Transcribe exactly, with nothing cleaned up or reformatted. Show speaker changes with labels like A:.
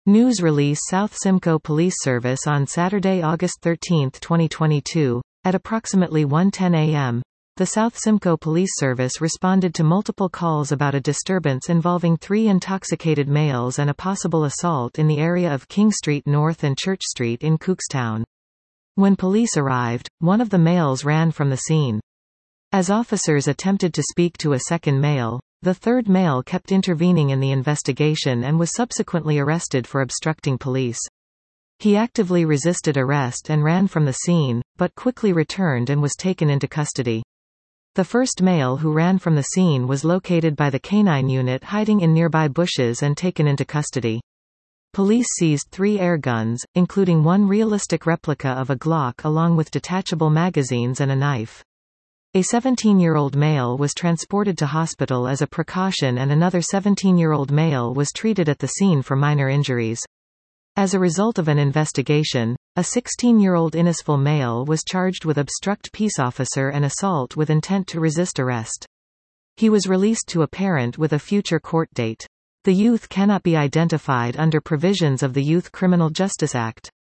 A: News release South Simcoe Police Service on Saturday, August thirteenth, twenty twenty-two, at approximately one ten a m, the South Simcoe Police Service responded to multiple calls about a disturbance involving three intoxicated males and a possible assault in the area of King Street North and Church Street in Cookstown. When police arrived, one of the males ran from the scene. As officers attempted to speak to a second male, the third male kept intervening in the investigation and was subsequently arrested for obstructing police. He actively resisted arrest and ran from the scene, but quickly returned and was taken into custody. The first male who ran from the scene was located by the canine unit hiding in nearby bushes and taken into custody. Police seized three air guns, including one realistic replica of a Glock along with detachable magazines and a knife. A seventeen-year-old male was transported to hospital as a precaution and another seventeen-year-old male was treated at the scene for minor injuries. As a result of an investigation, a sixteen-year-old Innisfil male was charged with obstruct peace officer and assault with intent to resist arrest. He was released to a parent with a future court date. The youth cannot be identified under provisions of the Youth Criminal Justice Act.